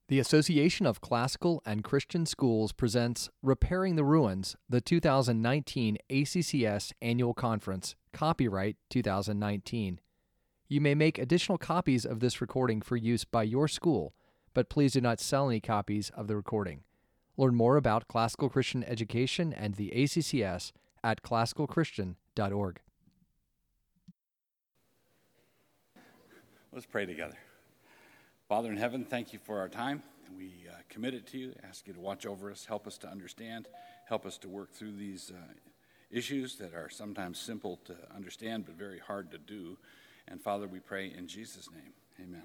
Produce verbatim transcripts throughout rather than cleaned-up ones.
The Association of Classical and Christian Schools presents Repairing the Ruins, the two thousand nineteen A C C S Annual Conference, copyright two thousand nineteen. You may make additional copies of this recording for use by your school, but please do not sell any copies of the recording. Learn more about classical Christian education and the A C C S at classical christian dot org. Let's pray together. Father in heaven, thank you for our time. We uh, commit it to you, ask you to watch over us, help us to understand, help us to work through these uh, issues that are sometimes simple to understand but very hard to do. And Father, we pray in Jesus' name, amen.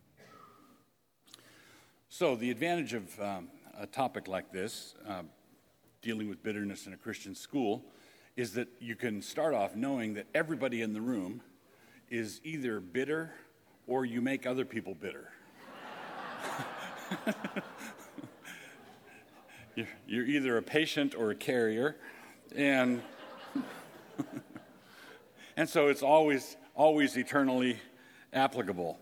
So the advantage of um, a topic like this, uh, dealing with bitterness in a Christian school, is that you can start off knowing that everybody in the room is either bitter or you make other people bitter. you're, you're either a patient or a carrier, and and so it's always always eternally applicable.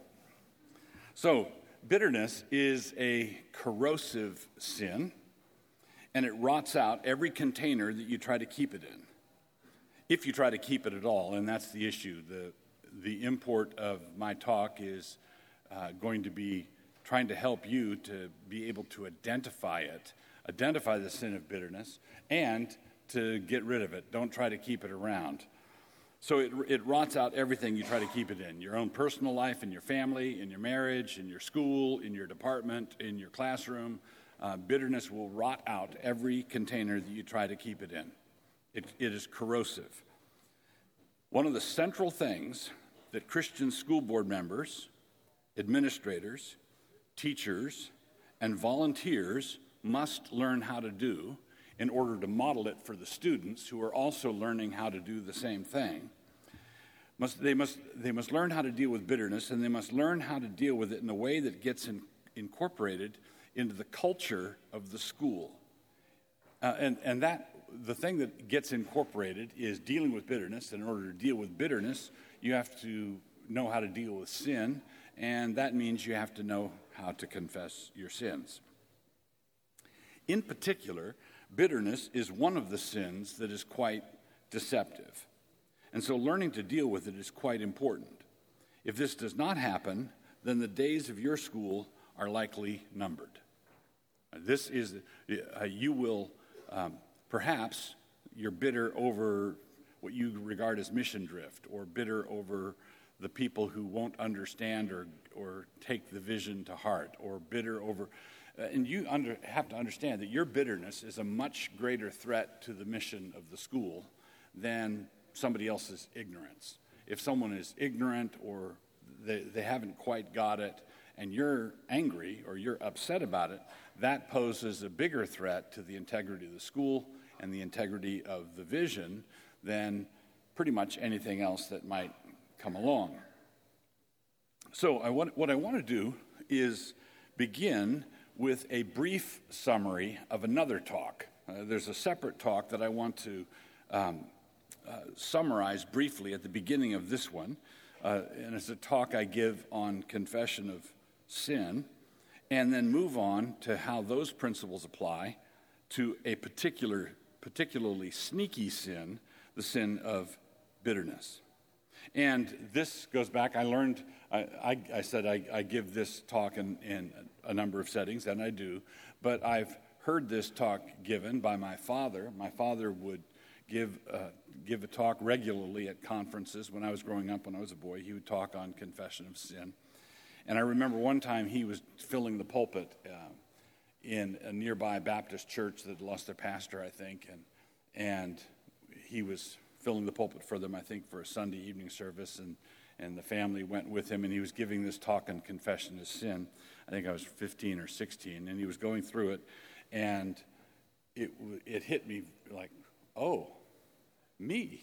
So bitterness is a corrosive sin, and it rots out every container that you try to keep it in, if you try to keep it at all, and that's the issue. The the import of my talk is uh, going to be trying to help you to be able to identify it, identify the sin of bitterness, and to get rid of it. Don't try to keep it around. So it it rots out everything you try to keep it in, your own personal life, in your family, in your marriage, in your school, in your department, in your classroom. Uh, bitterness will rot out every container that you try to keep it in. It, it is corrosive. One of the central things that Christian school board members, administrators, teachers, and volunteers must learn how to do in order to model it for the students who are also learning how to do the same thing. Must, they, must, they must learn how to deal with bitterness, and they must learn how to deal with it in a way that gets in, incorporated into the culture of the school. Uh, and, and that the thing that gets incorporated is dealing with bitterness. In order to deal with bitterness, you have to know how to deal with sin, and that means you have to know how to confess your sins. In particular, bitterness is one of the sins that is quite deceptive. And so learning to deal with it is quite important. If this does not happen, then the days of your school are likely numbered. This is, uh, you will, um, perhaps you're bitter over what you regard as mission drift, or bitter over the people who won't understand or or take the vision to heart, or bitter over, uh, and you under, have to understand that your bitterness is a much greater threat to the mission of the school than somebody else's ignorance. If someone is ignorant or they, they haven't quite got it, and you're angry or you're upset about it, that poses a bigger threat to the integrity of the school and the integrity of the vision than pretty much anything else that might come along. So I want, what I want to do is begin with a brief summary of another talk. Uh, there's a separate talk that I want to um, uh, summarize briefly at the beginning of this one, uh, and it's a talk I give on confession of sin, and then move on to how those principles apply to a particular, particularly sneaky sin, the sin of bitterness. And this goes back, I learned, I, I, I said I, I give this talk in, in a number of settings, and I do, but I've heard this talk given by my father. My father would give, uh, give a talk regularly at conferences when I was growing up, when I was a boy. He would talk on confession of sin. And I remember one time he was filling the pulpit uh, in a nearby Baptist church that lost their pastor, I think, and and he was filling the pulpit for them, I think, for a Sunday evening service, and, and the family went with him, and he was giving this talk on confession of sin. I think I was fifteen or sixteen, and he was going through it, and it it hit me like, oh, me.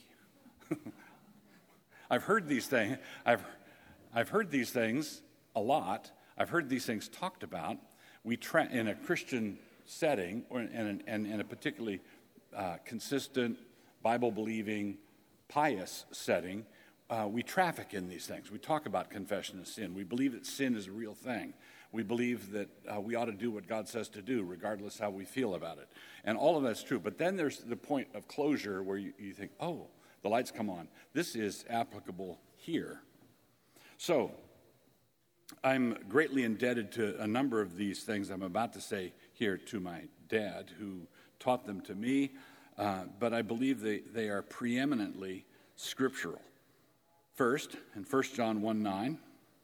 I've heard these things. I've I've heard these things a lot. I've heard these things talked about. We tra- in a Christian setting, or in, in, in a particularly uh, consistent, Bible-believing, pious setting, uh, we traffic in these things. We talk about confession of sin. We believe that sin is a real thing. We believe that uh, we ought to do what God says to do, regardless how we feel about it. And all of that's true. But then there's the point of closure where you, you think, oh, the lights come on. This is applicable here. So I'm greatly indebted to a number of these things I'm about to say here to my dad, who taught them to me. Uh, but I believe they, they are preeminently scriptural. First, in First John one nine,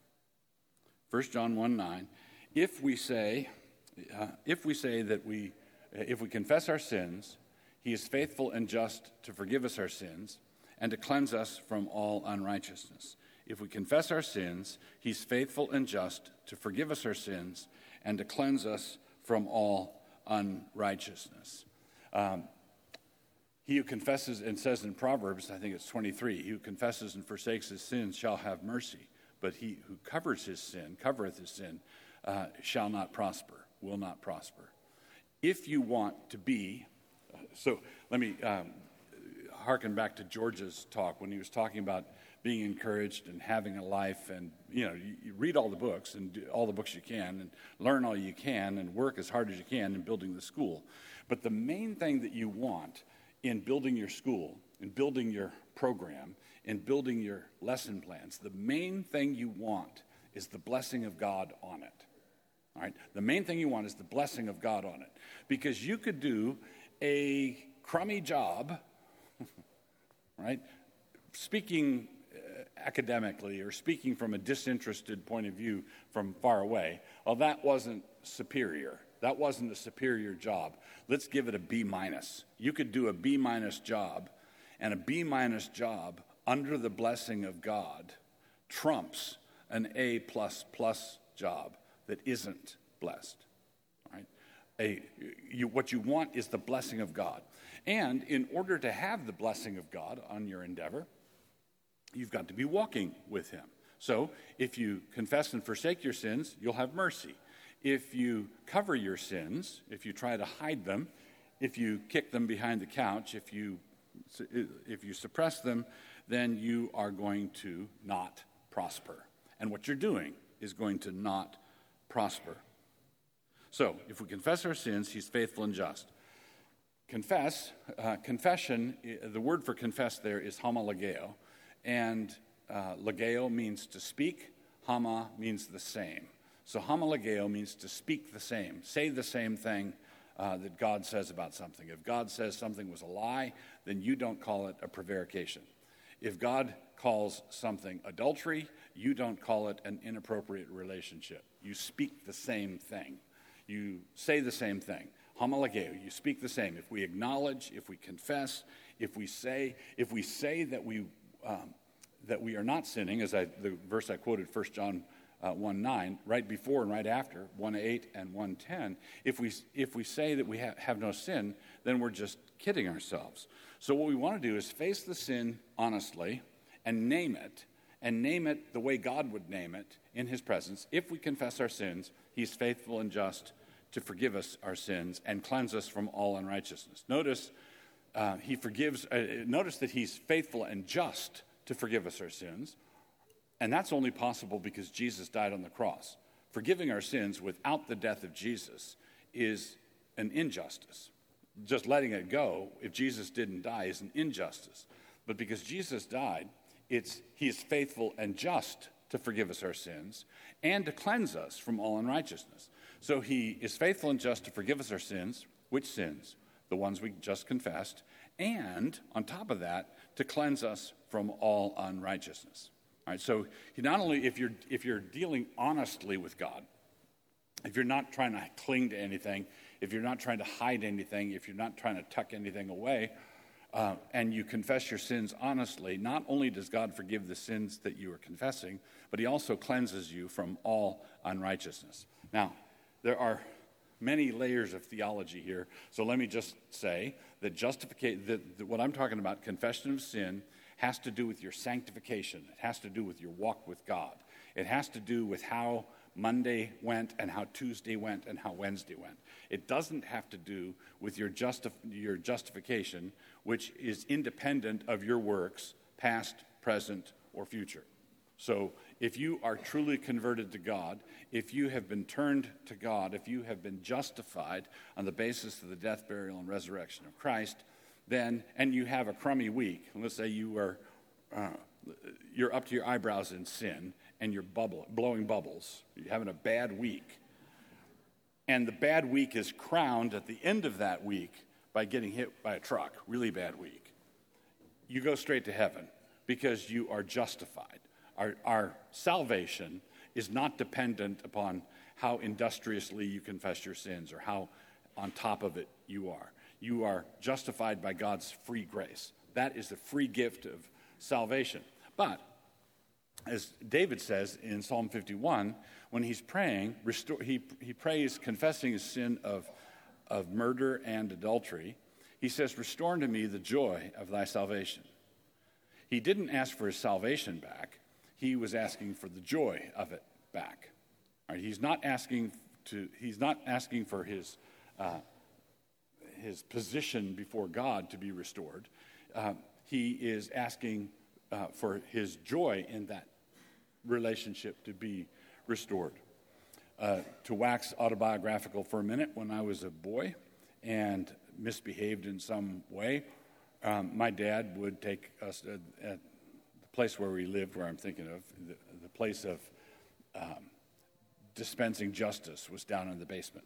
First John one nine, if we say, uh, if we say that we, if we confess our sins, he is faithful and just to forgive us our sins and to cleanse us from all unrighteousness. If we confess our sins, he's faithful and just to forgive us our sins and to cleanse us from all unrighteousness. Um, he who confesses and says in Proverbs, I think it's twenty-three, he who confesses and forsakes his sins shall have mercy. But he who covers his sin, covereth his sin, uh, shall not prosper, will not prosper. If you want to be, uh, so let me um, hearken back to George's talk when he was talking about being encouraged and having a life, and you know, you, you read all the books and do all the books you can and learn all you can and work as hard as you can in building the school. But the main thing that you want in building your school, in building your program, in building your lesson plans, the main thing you want is the blessing of God on it. All right? The main thing you want is the blessing of God on it. Because you could do a crummy job, right? Speaking uh, academically or speaking from a disinterested point of view from far away, well, that wasn't superior. That wasn't a superior job. Let's give it a B minus. You could do a B minus job, and a B minus job under the blessing of God trumps an A plus plus job that isn't blessed. Right? A, you, what you want is the blessing of God. And in order to have the blessing of God on your endeavor, you've got to be walking with him. So if you confess and forsake your sins, you'll have mercy. If you cover your sins, if you try to hide them, if you kick them behind the couch, if you if you suppress them, then you are going to not prosper. And what you're doing is going to not prosper. So, if we confess our sins, he's faithful and just. Confess, uh, confession, the word for confess there is homologeo. And uh, logeo means to speak, homa means the same. So homologeo means to speak the same, say the same thing uh, that God says about something. If God says something was a lie, then you don't call it a prevarication. If God calls something adultery, you don't call it an inappropriate relationship. You speak the same thing. You say the same thing. Homologeo, you speak the same. If we acknowledge, if we confess, if we say, if we say that we um, that we are not sinning, as I, the verse I quoted, First John uh, one nine, right before and right after, one eight and one ten, if we if we say that we ha- have no sin, then we're just kidding ourselves. So what we want to do is face the sin honestly and name it, and name it the way God would name it in his presence. If we confess our sins, he's faithful and just to forgive us our sins and cleanse us from all unrighteousness. Notice uh, he forgives. Uh, notice that he's faithful and just to forgive us our sins, and that's only possible because Jesus died on the cross. Forgiving our sins without the death of Jesus is an injustice. Just letting it go, if Jesus didn't die, is an injustice. But because Jesus died, it's he is faithful and just to forgive us our sins and to cleanse us from all unrighteousness. So he is faithful and just to forgive us our sins. Which sins? The ones we just confessed. And on top of that, to cleanse us from all unrighteousness. All right, so he not only, if you're if you're dealing honestly with God, if you're not trying to cling to anything, if you're not trying to hide anything, if you're not trying to tuck anything away, uh, and you confess your sins honestly, not only does God forgive the sins that you are confessing, but he also cleanses you from all unrighteousness. Now, there are many layers of theology here, so let me just say that justification, that, that what I'm talking about, confession of sin, has to do with your sanctification. It has to do with your walk with God. It has to do with how Monday went and how Tuesday went and how Wednesday went. It doesn't have to do with your, justif- your justification, which is independent of your works, past, present, or future. So if you are truly converted to God, if you have been turned to God, if you have been justified on the basis of the death, burial, and resurrection of Christ, then, and you have a crummy week, let's say you are, uh, you're up to your eyebrows in sin, and you're bubble, blowing bubbles, you're having a bad week, and the bad week is crowned at the end of that week by getting hit by a truck, really bad week, you go straight to heaven because you are justified. Our, our salvation is not dependent upon how industriously you confess your sins or how on top of it you are. You are justified by God's free grace. That is the free gift of salvation. But, as David says in Psalm fifty-one, when he's praying, restore, he, he prays confessing his sin of, of murder and adultery. He says, "Restore unto me the joy of thy salvation." He didn't ask for his salvation back. He was asking for the joy of it back. All right, he's not asking to. He's not asking for his uh, his position before God to be restored. Uh, he is asking uh, for his joy in that relationship to be restored. Uh, to wax autobiographical for a minute, when I was a boy and misbehaved in some way, um, my dad would take us uh, at the place where we lived, where I'm thinking of, the, the place of um, dispensing justice was down in the basement.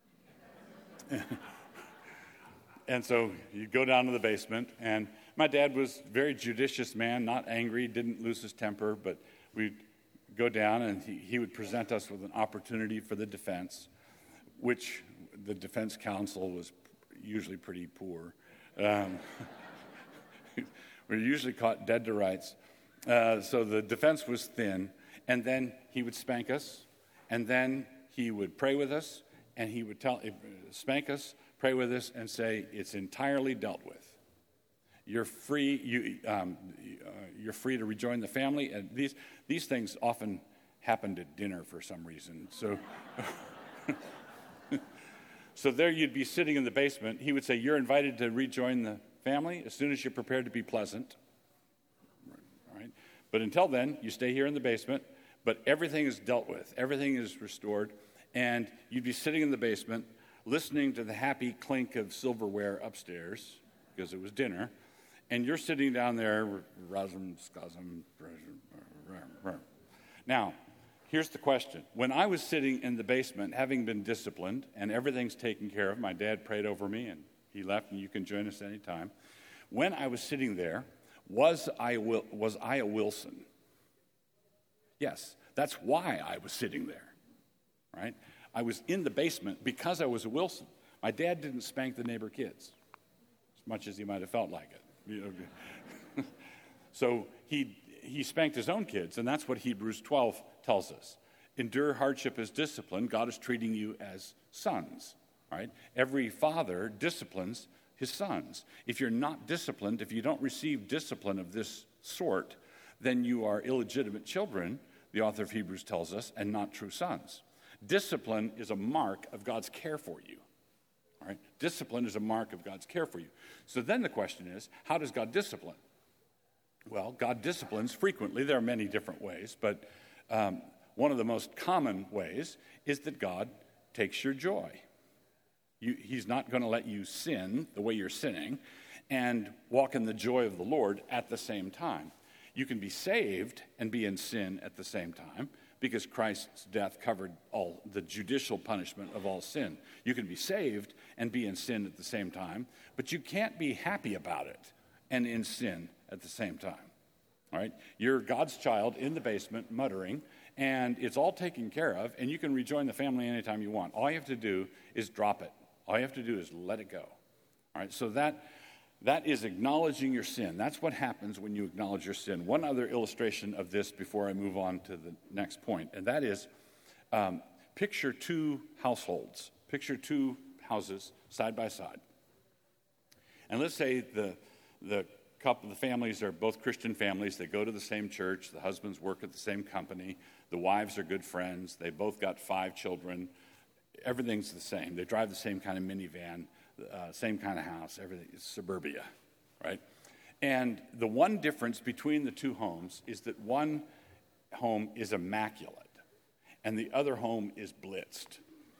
And so you go down to the basement, and my dad was a very judicious man, not angry, didn't lose his temper, but we'd go down, and he, he would present us with an opportunity for the defense, which the defense counsel was usually pretty poor. Um, we're usually caught dead to rights. Uh, so the defense was thin, and then he would spank us, and then he would pray with us, and he would tell, spank us, pray with us, and say, "It's entirely dealt with. You're free. You, um, uh, you're free to rejoin the family." And these these things often happened at dinner for some reason. So, so there you'd be sitting in the basement. He would say, "You're invited to rejoin the family as soon as you're prepared to be pleasant." All right. But until then, you stay here in the basement. But everything is dealt with. Everything is restored, and you'd be sitting in the basement, listening to the happy clink of silverware upstairs because it was dinner. And you're sitting down there, rasm, scasm. Now, here's the question. When I was sitting in the basement, having been disciplined, and everything's taken care of, my dad prayed over me, and he left, and you can join us anytime. When I was sitting there, was I, was I a Wilson? Yes, that's why I was sitting there, right? I was in the basement because I was a Wilson. My dad didn't spank the neighbor kids, as much as he might have felt like it. You know? So he he spanked his own kids, and that's what Hebrews twelve tells us. Endure hardship as discipline. God is treating you as sons, right? Every father disciplines his sons. If you're not disciplined, if you don't receive discipline of this sort, then you are illegitimate children, the author of Hebrews tells us, and not true sons. Discipline is a mark of God's care for you. All right? Discipline is a mark of God's care for you. So then the question is, how does God discipline? Well, God disciplines frequently. There are many different ways, but um, one of the most common ways is that God takes your joy. You, he's not going to let you sin the way you're sinning and walk in the joy of the Lord at the same time. You can be saved and be in sin at the same time because Christ's death covered all the judicial punishment of all sin. You can be saved and be in sin at the same time, but you can't be happy about it and in sin at the same time. All right? You're God's child in the basement muttering, and it's all taken care of, and you can rejoin the family anytime you want. All you have to do is drop it. All you have to do is let it go. All right? So that That is acknowledging your sin. That's what happens when you acknowledge your sin. One other illustration of this before I move on to the next point, and that is um, picture two households. Picture two houses side by side. And let's say the the couple, the families are both Christian families. They go to the same church. The husbands work at the same company. The wives are good friends. They both got five children. Everything's the same. They drive the same kind of minivan. Uh, same kind of house, everything is suburbia, right? And the one difference between the two homes is that one home is immaculate, and the other home is blitzed.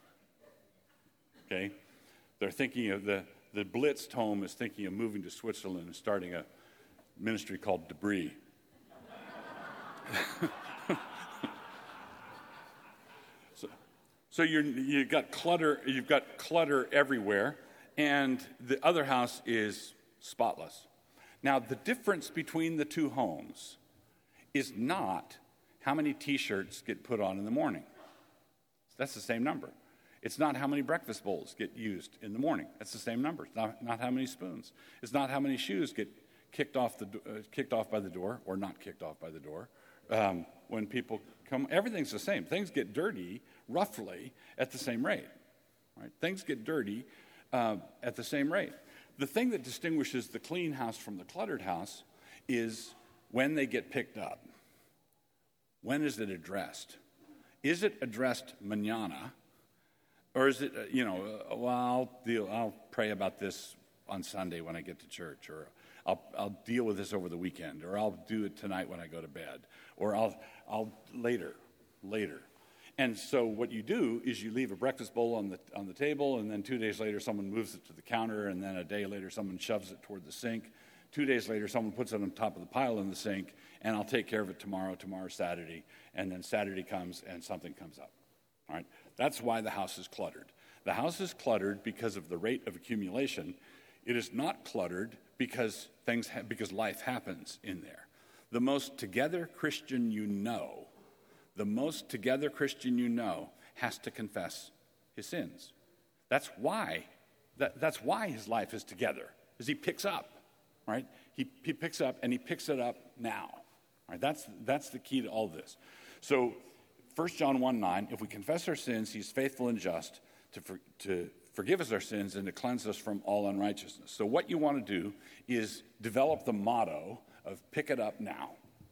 Okay? They're thinking of the, the blitzed home is thinking of moving to Switzerland and starting a ministry called Debris. so so you're, you've got clutter, you've got clutter everywhere, and the other house is spotless. Now, the difference between the two homes is not how many T-shirts get put on in the morning. That's the same number. It's not how many breakfast bowls get used in the morning. That's the same number. It's not, not how many spoons. It's not how many shoes get kicked off the uh, kicked off by the door or not kicked off by the door um, when people come. Everything's the same. Things get dirty roughly at the same rate. Right? Things get dirty uh, at the same rate. The thing that distinguishes the clean house from the cluttered house is when they get picked up. When is it addressed? Is it addressed mañana? Or is it, uh, you know, uh, well, I'll, deal, I'll pray about this on Sunday when I get to church, or I'll, I'll deal with this over the weekend, or I'll do it tonight when I go to bed, or I'll, I'll later, later. And so what you do is you leave a breakfast bowl on the on the table, and then two days later someone moves it to the counter, and then a day later someone shoves it toward the sink. Two days later someone puts it on top of the pile in the sink, and I'll take care of it tomorrow, tomorrow Saturday, and then Saturday comes and something comes up. All right? That's why the house is cluttered. The house is cluttered because of the rate of accumulation. It is not cluttered because things ha- because life happens in there. The most together Christian you know The most together Christian you know has to confess his sins. That's why, that, that's why his life is together, is he picks up, right? He, he picks up, and he picks it up now. Right? That's, that's the key to all this. So First John one nine, if we confess our sins, he's faithful and just to, for, to forgive us our sins and to cleanse us from all unrighteousness. So what you want to do is develop the motto of pick it up now.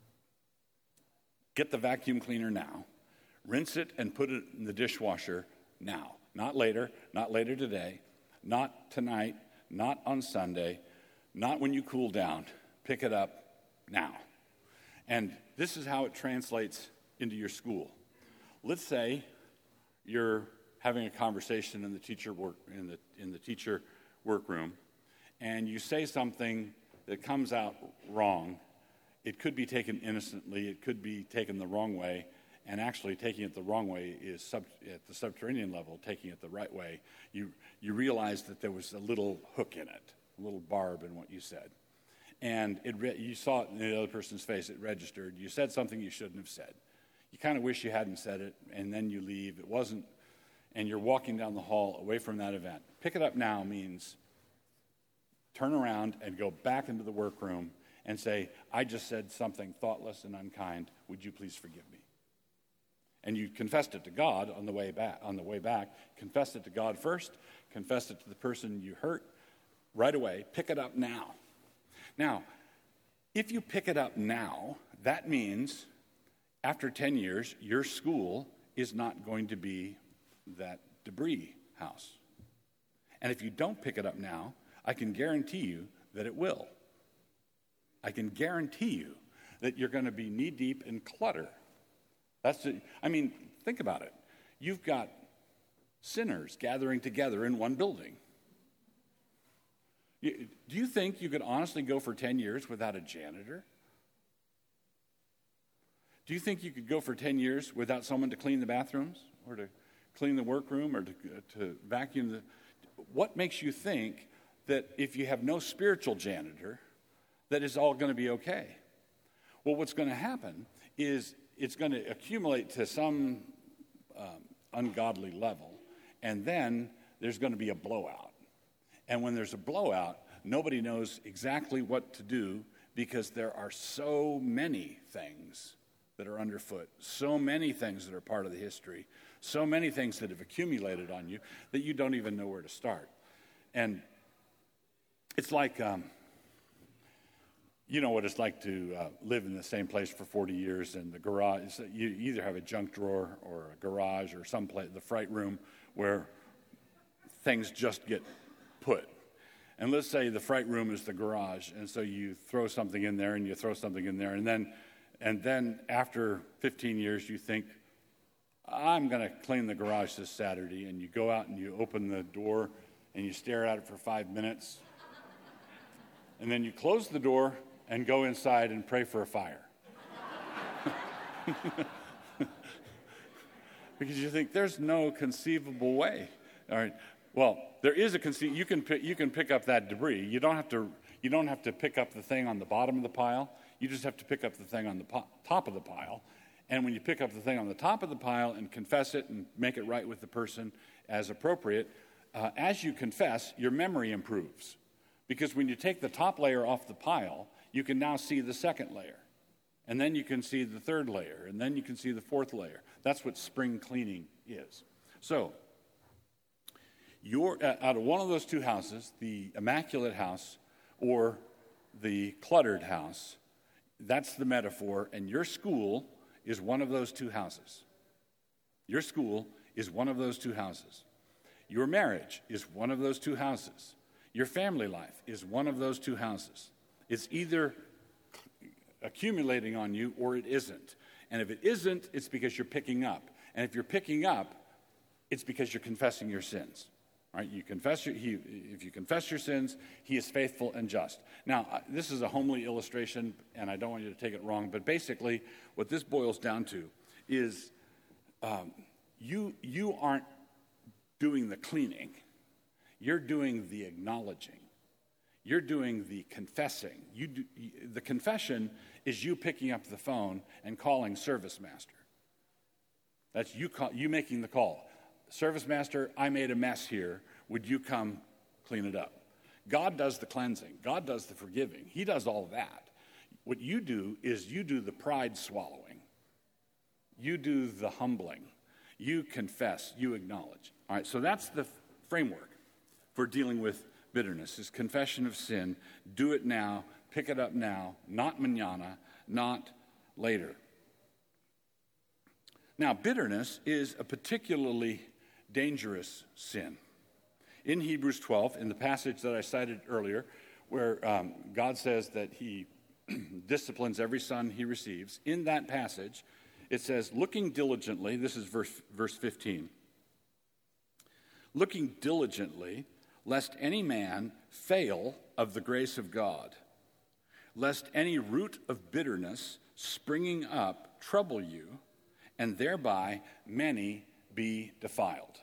Get the vacuum cleaner now. Rinse it and put it in the dishwasher now. Not later, not later today, not tonight, not on Sunday, not when you cool down. Pick it up now. And this is how it translates into your school. Let's say you're having a conversation in the teacher work in the in the teacher workroom, and you say something that comes out wrong. It could be taken innocently, it could be taken the wrong way, and actually taking it the wrong way is sub, at the subterranean level, taking it the right way. You you realize that there was a little hook in it, a little barb in what you said. And it re- you saw it in the other person's face, it registered. You said something you shouldn't have said. You kind of wish you hadn't said it, and then you leave. It wasn't, and you're walking down the hall away from that event. Pick it up now means turn around and go back into the workroom and say, I just said something thoughtless and unkind. Would you please forgive me? And you confessed it to God on the way back. On the way back, confessed it to God first, confessed it to the person you hurt right away. Pick it up now. Now, if you pick it up now, that means after ten years, your school is not going to be that debris house. And if you don't pick it up now, I can guarantee you that it will. I can guarantee you that you're going to be knee-deep in clutter. That's the, I mean, think about it. You've got sinners gathering together in one building. You, do you think you could honestly go for ten years without a janitor? Do you think you could go for ten years without someone to clean the bathrooms or to clean the workroom or to, to vacuum the... What makes you think that if you have no spiritual janitor, that it's all going to be okay? Well, what's going to happen is it's going to accumulate to some um, ungodly level, and then there's going to be a blowout. And when there's a blowout, nobody knows exactly what to do because there are so many things that are underfoot, so many things that are part of the history, so many things that have accumulated on you that you don't even know where to start. And it's like... Um, You know what it's like to uh, live in the same place for forty years, and the garage, you either have a junk drawer or a garage or some place, the fright room, where things just get put. And let's say the fright room is the garage, and so you throw something in there, and you throw something in there, and then and then after fifteen years, you think, I'm going to clean the garage this Saturday, and you go out and you open the door and you stare at it for five minutes, and then you close the door and go inside and pray for a fire. Because you think there's no conceivable way. All right. Well, there is a conceit. You can pick, you can pick up that debris. You don't have to. You don't have to pick up the thing on the bottom of the pile. You just have to pick up the thing on the po- top of the pile. And when you pick up the thing on the top of the pile and confess it and make it right with the person as appropriate, uh, as you confess, your memory improves. Because when you take the top layer off the pile, you can now see the second layer. And then you can see the third layer. And then you can see the fourth layer. That's what spring cleaning is. So, you're, uh, out of one of those two houses, the immaculate house or the cluttered house, that's the metaphor, and your school is one of those two houses. Your school is one of those two houses. Your marriage is one of those two houses. Your family life is one of those two houses. It's either accumulating on you or it isn't. And if it isn't, it's because you're picking up. And if you're picking up, it's because you're confessing your sins. Right? You confess your, he, if you confess your sins, he is faithful and just. Now, uh, this is a homely illustration, and I don't want you to take it wrong, but basically what this boils down to is um, you, you aren't doing the cleaning. You're doing the acknowledging. You're doing the confessing. You do, the confession is you picking up the phone and calling Service Master. That's you, call, you making the call. Service Master, I made a mess here. Would you come clean it up? God does the cleansing. God does the forgiving. He does all that. What you do is you do the pride swallowing. You do the humbling. You confess. You acknowledge. All right, so that's the framework for dealing with bitterness, is confession of sin. Do it now. Pick it up now. Not mañana. Not later. Now, bitterness is a particularly dangerous sin. In Hebrews twelve, in the passage that I cited earlier, where um, God says that he disciplines every son he receives, in that passage, it says, looking diligently, this is verse, verse fifteen, looking diligently, lest any man fail of the grace of God, lest any root of bitterness springing up trouble you, and thereby many be defiled.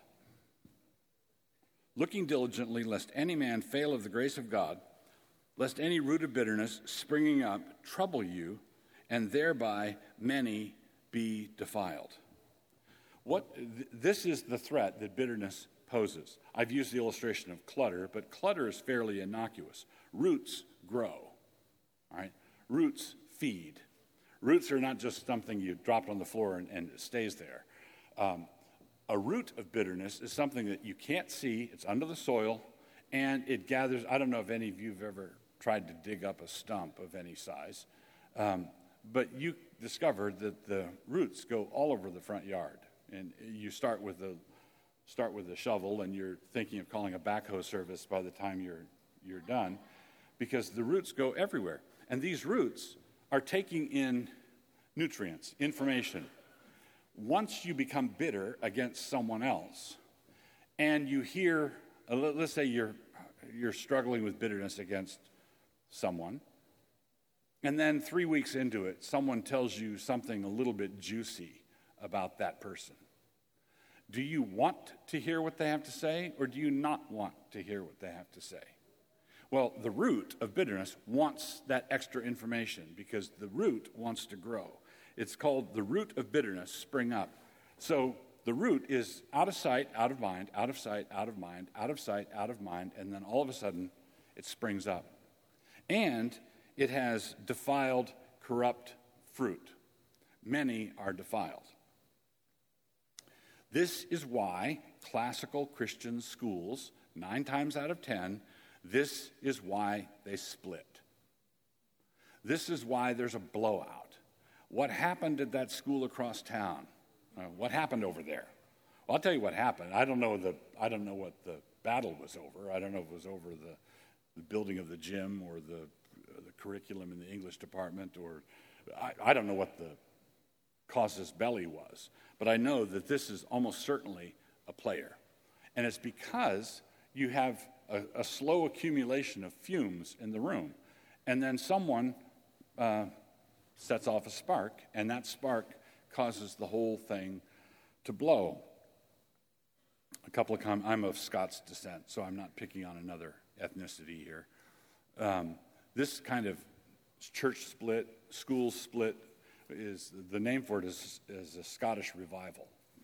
Looking diligently, lest any man fail of the grace of God, lest any root of bitterness springing up trouble you, and thereby many be defiled. What th- this is the threat that bitterness poses. I've used the illustration of clutter, but clutter is fairly innocuous. Roots grow, all right? Roots feed. Roots are not just something you drop on the floor and, and it stays there. Um, a root of bitterness is something that you can't see, it's under the soil, and it gathers. I don't know if any of you have ever tried to dig up a stump of any size, um, but you discover that the roots go all over the front yard. And you start with a start with a shovel, and you're thinking of calling a backhoe service by the time you're you're done, because the roots go everywhere. And these roots are taking in nutrients, information. Once you become bitter against someone else, and you hear, let's say you're you're struggling with bitterness against someone, and then three weeks into it, someone tells you something a little bit juicy about that person. Do you want to hear what they have to say, or do you not want to hear what they have to say? Well, the root of bitterness wants that extra information because the root wants to grow. It's called the root of bitterness spring up. So the root is out of sight, out of mind, out of sight, out of mind, out of sight, out of mind, and then all of a sudden it springs up. And it has defiled, corrupt fruit. Many are defiled. This is why classical Christian schools, nine times out of ten, this is why they split. This is why there's a blowout. What happened at that school across town? Uh, what happened over there? Well, I'll tell you what happened. I don't know the. I don't know what the battle was over. I don't know if it was over the, the building of the gym or the, uh, the curriculum in the English department or I, I don't know what the casus belli was, but I know that this is almost certainly a player. And it's because you have a, a slow accumulation of fumes in the room, and then someone uh, sets off a spark, and that spark causes the whole thing to blow. A couple of com- I'm of Scots descent, so I'm not picking on another ethnicity here. Um, this kind of church split, school split, is the name for it is, is a Scottish revival.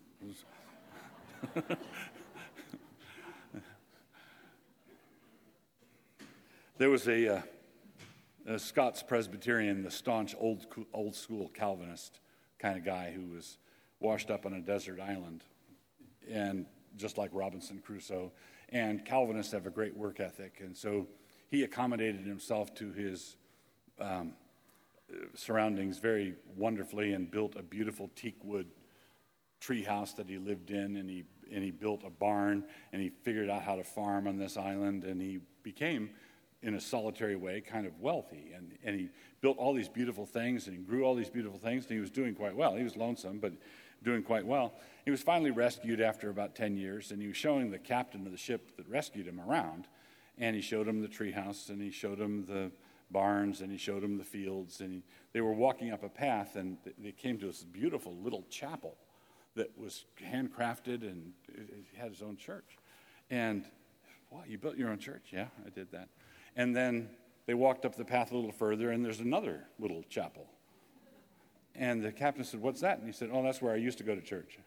There was a, uh, a Scots Presbyterian, the staunch old old school Calvinist kind of guy who was washed up on a desert island, and just like Robinson Crusoe. And Calvinists have a great work ethic, and so he accommodated himself to his um, surroundings very wonderfully and built a beautiful teak wood tree house that he lived in, and he and he built a barn, and he figured out how to farm on this island, and he became, in a solitary way, kind of wealthy, and, and he built all these beautiful things, and he grew all these beautiful things, and he was doing quite well. He was lonesome, but doing quite well. He was finally rescued after about ten years, and he was showing the captain of the ship that rescued him around, and he showed him the treehouse, and he showed him the barns, and he showed him the fields, and he, they were walking up a path, and they came to this beautiful little chapel that was handcrafted, and it, it had his own church. And, wow, you built your own church? Yeah, I did that. And then they walked up the path a little further, and there's another little chapel. And the captain said, "What's that?" And he said, "Oh, that's where I used to go to church."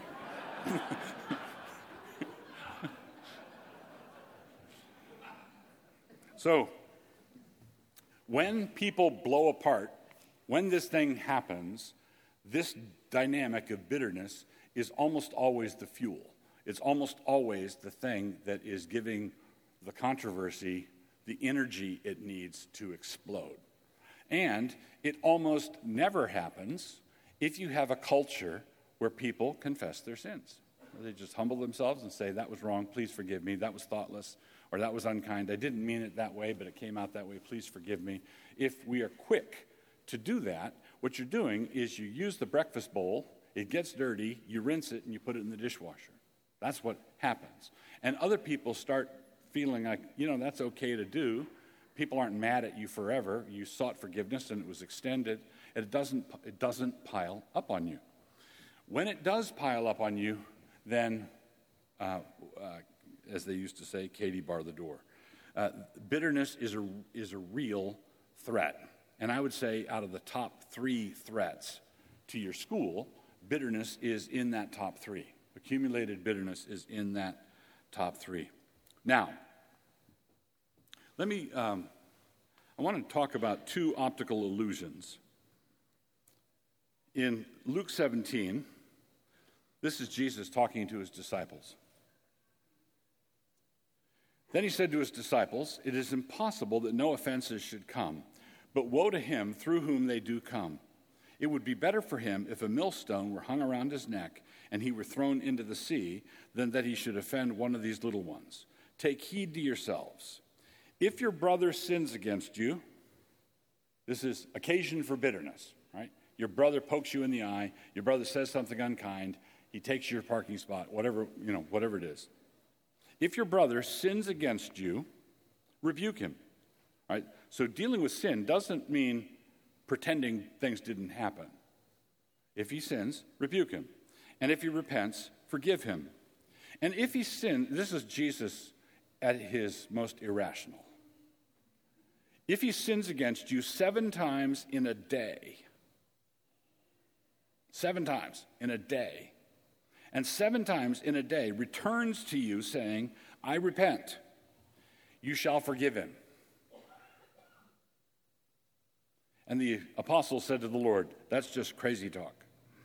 So, when people blow apart, when this thing happens, this dynamic of bitterness is almost always the fuel. It's almost always the thing that is giving the controversy the energy it needs to explode. And it almost never happens if you have a culture where people confess their sins. They just humble themselves and say, "That was wrong, please forgive me. That was thoughtless, or that was unkind. I didn't mean it that way, but it came out that way. Please forgive me." If we are quick to do that, what you're doing is you use the breakfast bowl, it gets dirty, you rinse it, and you put it in the dishwasher. That's what happens. And other people start feeling like, you know, that's okay to do. People aren't mad at you forever. You sought forgiveness, and it was extended. It doesn't, it doesn't pile up on you. When it does pile up on you, then, uh, uh, as they used to say, Katie, bar the door. Uh, bitterness is a, is a real threat. And I would say out of the top three threats to your school, bitterness is in that top three. Accumulated bitterness is in that top three. Now, let me, um, I want to talk about two optical illusions. In Luke seventeen, this is Jesus talking to his disciples. Then he said to his disciples, "It is impossible that no offenses should come, but woe to him through whom they do come. It would be better for him if a millstone were hung around his neck and he were thrown into the sea than that he should offend one of these little ones. Take heed to yourselves. If your brother sins against you," this is occasion for bitterness, right? Your brother pokes you in the eye, your brother says something unkind, he takes your parking spot, whatever, you know, whatever it is. If your brother sins against you, rebuke him. Right? So dealing with sin doesn't mean pretending things didn't happen. If he sins, rebuke him. And if he repents, forgive him. And if he sins, this is Jesus at his most irrational. If he sins against you seven times in a day, seven times in a day, and seven times in a day returns to you saying, "I repent," you shall forgive him. And the apostles said to the Lord, "That's just crazy talk."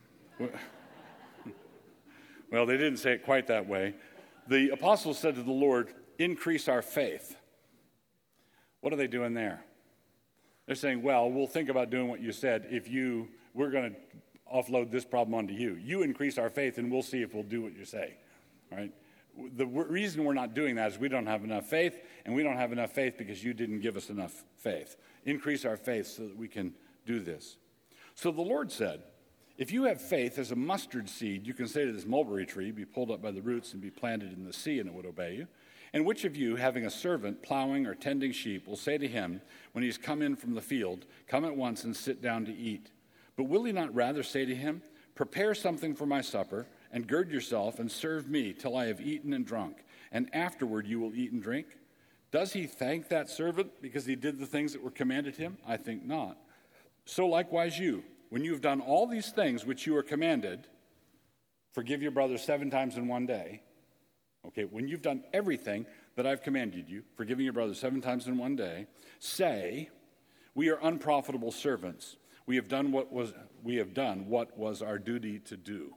Well, they didn't say it quite that way. The apostles said to the Lord, "Increase our faith." What are they doing there? They're saying, well, we'll think about doing what you said if you, we're going to offload this problem onto you. You increase our faith, and we'll see if we'll do what you say. All right? The reason we're not doing that is we don't have enough faith, and we don't have enough faith because you didn't give us enough faith. Increase our faith so that we can do this. So the Lord said, if you have faith as a mustard seed, you can say to this mulberry tree, be pulled up by the roots and be planted in the sea, and it would obey you. And which of you, having a servant plowing or tending sheep, will say to him, when he's come in from the field, come at once and sit down to eat? But will he not rather say to him, prepare something for my supper, and gird yourself and serve me till I have eaten and drunk, and afterward you will eat and drink? Does he thank that servant because he did the things that were commanded him? I think not. So likewise you, when you have done all these things which you are commanded, forgive your brother seven times in one day. Okay, when you've done everything that I've commanded you, forgiving your brother seven times in one day, say, we are unprofitable servants. We have done what was we have done what was our duty to do.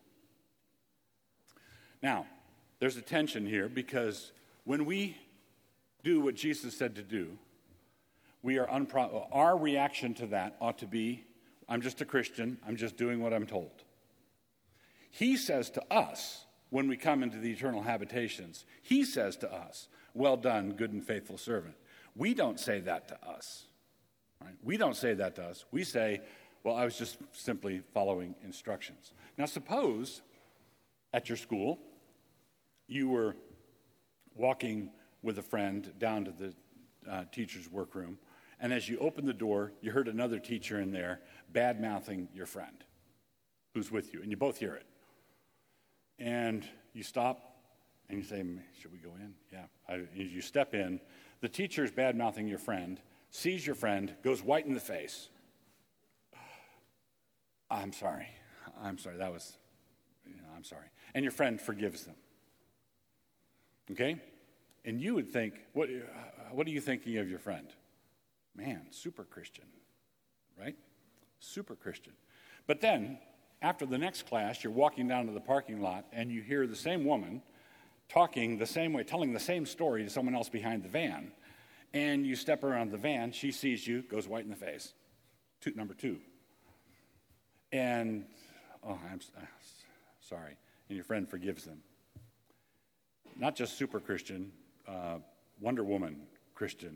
Now, there's a tension here because when we do what Jesus said to do, we are unpro- our reaction to that ought to be, I'm just a Christian, I'm just doing what I'm told. He says to us, when we come into the eternal habitations, he says to us, well done, good and faithful servant. We don't say that to us. Right? We don't say that to us. We say, well, I was just simply following instructions. Now, suppose at your school you were walking with a friend down to the uh, teacher's workroom, and as you opened the door, you heard another teacher in there bad-mouthing your friend who's with you, and you both hear it. And you stop, and you say, should we go in? Yeah. I, you step in. The teacher's bad-mouthing your friend, sees your friend, goes white in the face. I'm sorry. I'm sorry. That was, you know, I'm sorry. And your friend forgives them. Okay? And you would think, what, what are you thinking of your friend? Man, super Christian, right? Super Christian. But then, after the next class, you're walking down to the parking lot, and you hear the same woman talking the same way, telling the same story to someone else behind the van. And you step around the van, she sees you, goes white in the face. Two, number two. And, oh, I'm uh, sorry. And your friend forgives them. Not just super Christian, uh, Wonder Woman Christian.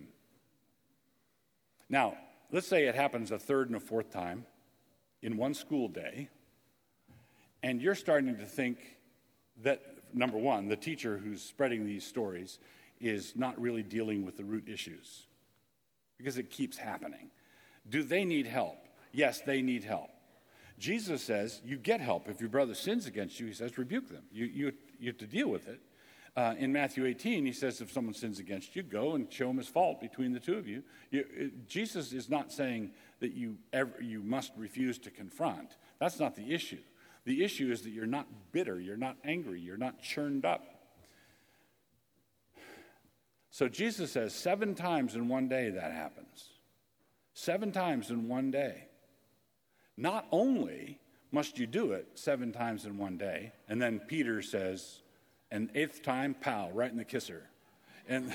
Now, let's say it happens a third and a fourth time in one school day, and you're starting to think that, number one, the teacher who's spreading these stories is not really dealing with the root issues because it keeps happening. Do they need help? Yes, they need help. Jesus says you get help. If your brother sins against you, he says, rebuke them. You, you, you have to deal with it. Uh, in Matthew eighteen, he says, if someone sins against you, go and show him his fault between the two of you. you it, Jesus is not saying that you, ever, you must refuse to confront. That's not the issue. The issue is that you're not bitter, you're not angry, you're not churned up. So Jesus says seven times in one day that happens. Seven times in one day. Not only must you do it seven times in one day, and then Peter says, an eighth time, pow, right in the kisser. And,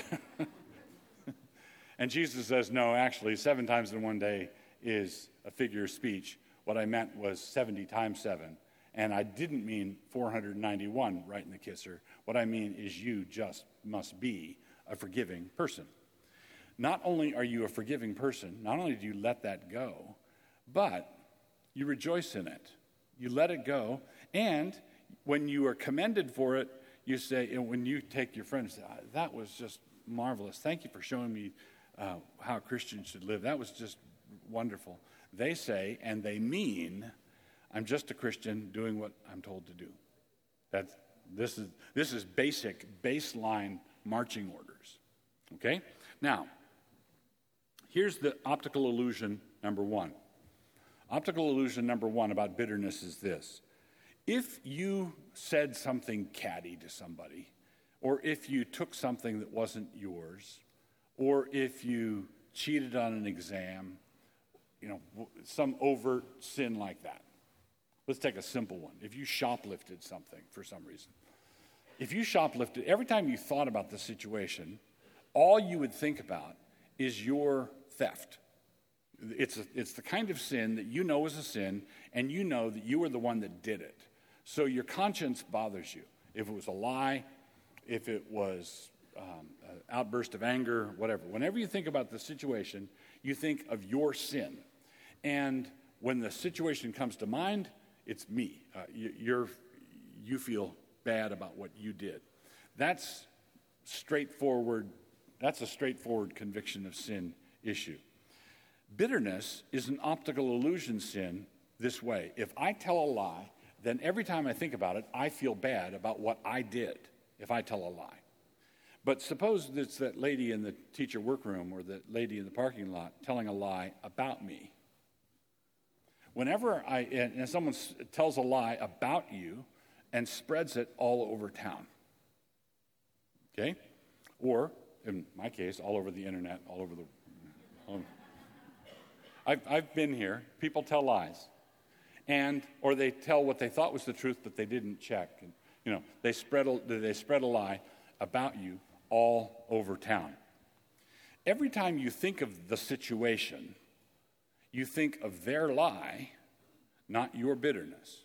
and Jesus says, no, actually, seven times in one day is a figure of speech. What I meant was seventy times seven. And I didn't mean four hundred ninety-one right in the kisser. What I mean is you just must be a forgiving person. Not only are you a forgiving person, not only do you let that go, but you rejoice in it. You let it go, and when you are commended for it, you say, and when you take your friends, that was just marvelous. Thank you for showing me uh, how Christians should live. That was just wonderful. They say, and they mean, I'm just a Christian doing what I'm told to do. That's, this is, this is basic, baseline marching orders. Okay? Now, here's the optical illusion number one. Optical illusion number one about bitterness is this. If you said something catty to somebody, or if you took something that wasn't yours, or if you cheated on an exam, you know, some overt sin like that. Let's take a simple one. If you shoplifted something for some reason. If you shoplifted, every time you thought about the situation, all you would think about is your theft. It's, a, it's the kind of sin that you know is a sin, and you know that you were the one that did it. So your conscience bothers you. If it was a lie, if it was um, an outburst of anger, whatever. Whenever you think about the situation, you think of your sin. And when the situation comes to mind, it's me. Uh, you, you're, you feel bad about what you did. That's straightforward. That's a straightforward conviction of sin issue. Bitterness is an optical illusion sin this way. If I tell a lie, then every time I think about it, I feel bad about what I did if I tell a lie. But suppose it's that lady in the teacher workroom or that lady in the parking lot telling a lie about me. Whenever I, and someone tells a lie about you and spreads it all over town, okay? Or, in my case, all over the internet, all over the... Um, I've, I've been here. People tell lies. And, or they tell what they thought was the truth, but they didn't check. And, you know, they spread a, they spread a lie about you all over town. Every time you think of the situation, you think of their lie, not your bitterness.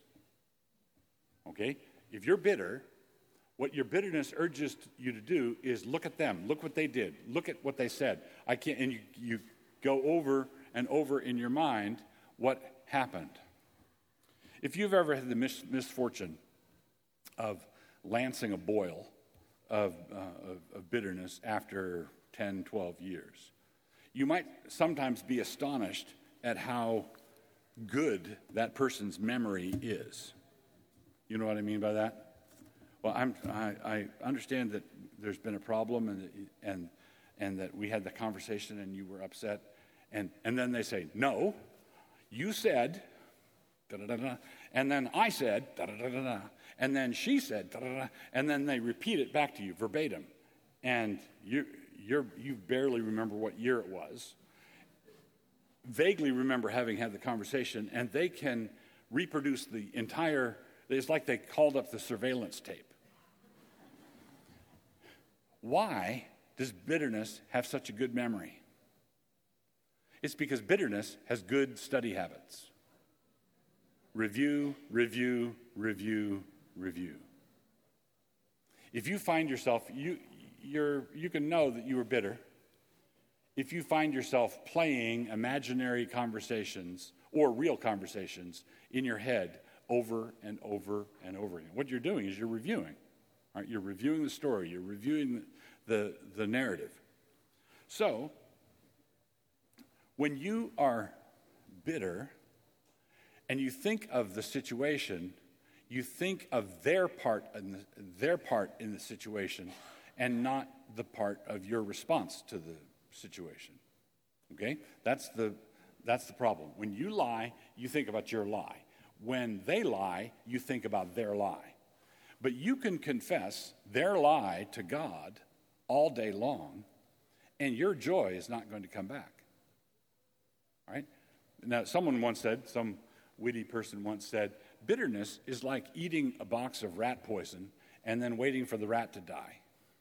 Okay? If you're bitter, what your bitterness urges you to do is look at them, look what they did, look at what they said. I can't, and you, you go over and over in your mind what happened. If you've ever had the mis- misfortune of lancing a boil of, uh, of, of bitterness after ten, twelve years, you might sometimes be astonished at how good that person's memory is. You know what I mean by that? Well, I'm, I, I understand that there's been a problem and, and, and that we had the conversation and you were upset. And, and then they say, no, you said, da-da-da-da, and then I said, da-da-da-da-da, and then she said, da-da-da, and then they repeat it back to you verbatim. And you you're, you barely remember what year it was, vaguely remember having had the conversation, and they can reproduce the entire, it's like they called up the surveillance tape. Why does bitterness have such a good memory? It's because bitterness has good study habits. Review, review, review, review. If you find yourself, you, you're, you can know that you were bitter if you find yourself playing imaginary conversations or real conversations in your head over and over and over again. What you're doing is you're reviewing. Right? You're reviewing the story. You're reviewing the, the narrative. So, when you are bitter and you think of the situation, you think of their part in the, their part in the situation and not the part of your response to the situation. Okay? That's the that's the problem. When you lie, you think about your lie. When they lie, you think about their lie. But you can confess their lie to God all day long, and your joy is not going to come back. Right? Now, someone once said, some witty person once said, bitterness is like eating a box of rat poison and then waiting for the rat to die.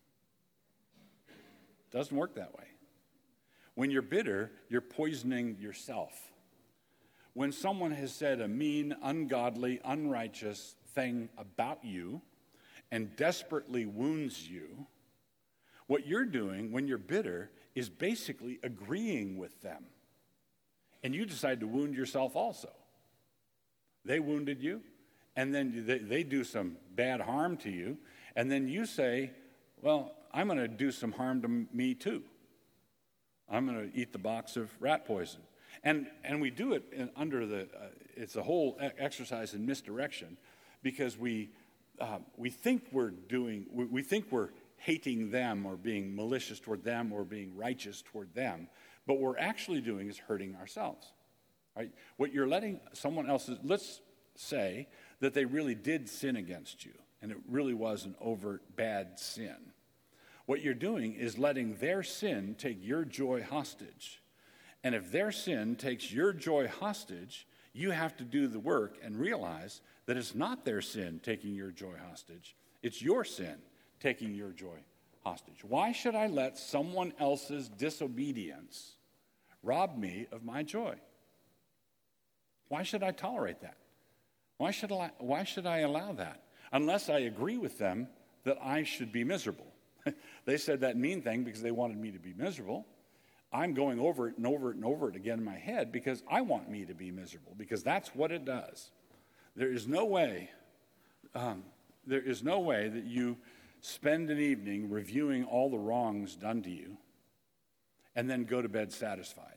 Doesn't work that way. When you're bitter, you're poisoning yourself. When someone has said a mean, ungodly, unrighteous thing about you and desperately wounds you, what you're doing when you're bitter is basically agreeing with them. And you decide to wound yourself also. They wounded you, and then they, they do some bad harm to you, and then you say, well, I'm going to do some harm to me too. I'm going to eat the box of rat poison. And and we do it in, under the, uh, it's a whole exercise in misdirection, because we uh, we think we're doing, we, we think we're hating them or being malicious toward them or being righteous toward them. But what we're actually doing is hurting ourselves, right? What you're letting someone else, let's say that they really did sin against you, and it really was an overt bad sin. What you're doing is letting their sin take your joy hostage. And if their sin takes your joy hostage, you have to do the work and realize that it's not their sin taking your joy hostage. It's your sin taking your joy hostage. Why should I let someone else's disobedience rob me of my joy? Why should I tolerate that? Why should I, why should I allow that? Unless I agree with them that I should be miserable. They said that mean thing because they wanted me to be miserable. I'm going over it and over it and over it again in my head because I want me to be miserable, because that's what it does. There is no way, um, there is no way that you spend an evening reviewing all the wrongs done to you and then go to bed satisfied.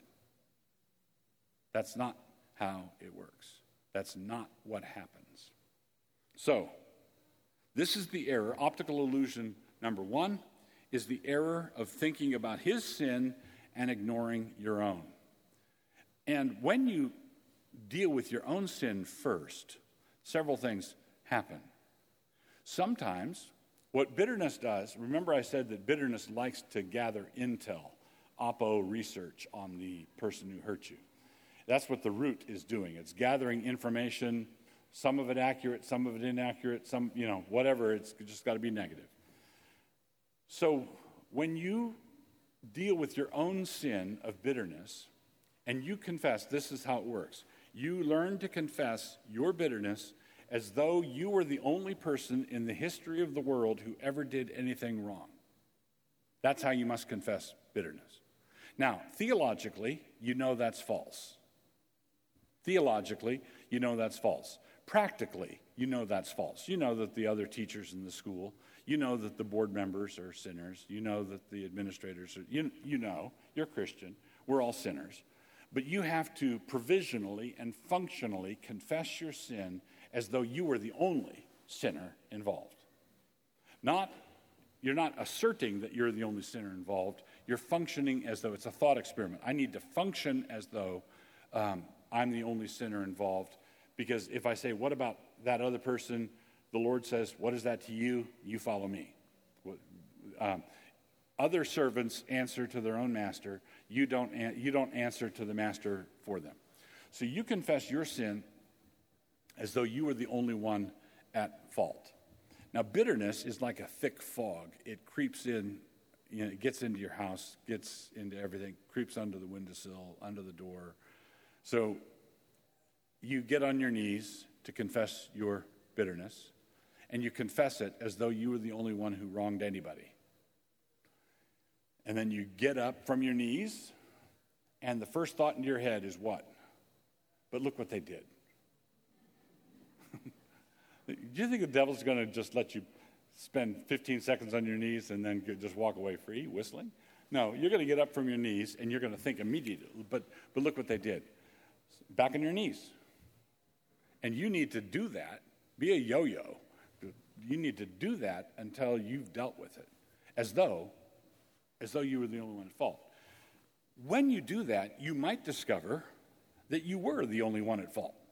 That's not how it works. That's not what happens. So, this is the error. Optical illusion number one is the error of thinking about his sin and ignoring your own. And when you deal with your own sin first, several things happen. Sometimes what bitterness does, remember I said that bitterness likes to gather intel, oppo research on the person who hurt you. That's what the root is doing. It's gathering information, some of it accurate, some of it inaccurate, some, you know, whatever. It's just got to be negative. So when you deal with your own sin of bitterness and you confess, this is how it works. You learn to confess your bitterness as though you were the only person in the history of the world who ever did anything wrong. That's how you must confess bitterness. Now, theologically, you know that's false. Theologically, you know that's false. Practically, you know that's false. You know that the other teachers in the school, you know that the board members are sinners, you know that the administrators are, you, you know, you're Christian, we're all sinners. But you have to provisionally and functionally confess your sin as though you were the only sinner involved. Not, you're not asserting that you're the only sinner involved, you're functioning as though it's a thought experiment. I need to function as though um, I'm the only sinner involved, because if I say, what about that other person? The Lord says, what is that to you? You follow me. Um, other servants answer to their own master. You don't, you don't answer to the master for them. So you confess your sin as though you were the only one at fault. Now, bitterness is like a thick fog. It creeps in, you know, it gets into your house, gets into everything, creeps under the windowsill, under the door. So you get on your knees to confess your bitterness, and you confess it as though you were the only one who wronged anybody. And then you get up from your knees, and the first thought in your head is what? But look what they did. Do you think the devil's going to just let you spend fifteen seconds on your knees and then just walk away free, whistling? No, you're going to get up from your knees, and you're going to think immediately, but, but look what they did. Back on your knees. And you need to do that. Be a yo-yo. You need to do that until you've dealt with it, as though, as though you were the only one at fault. When you do that, you might discover that you were the only one at fault.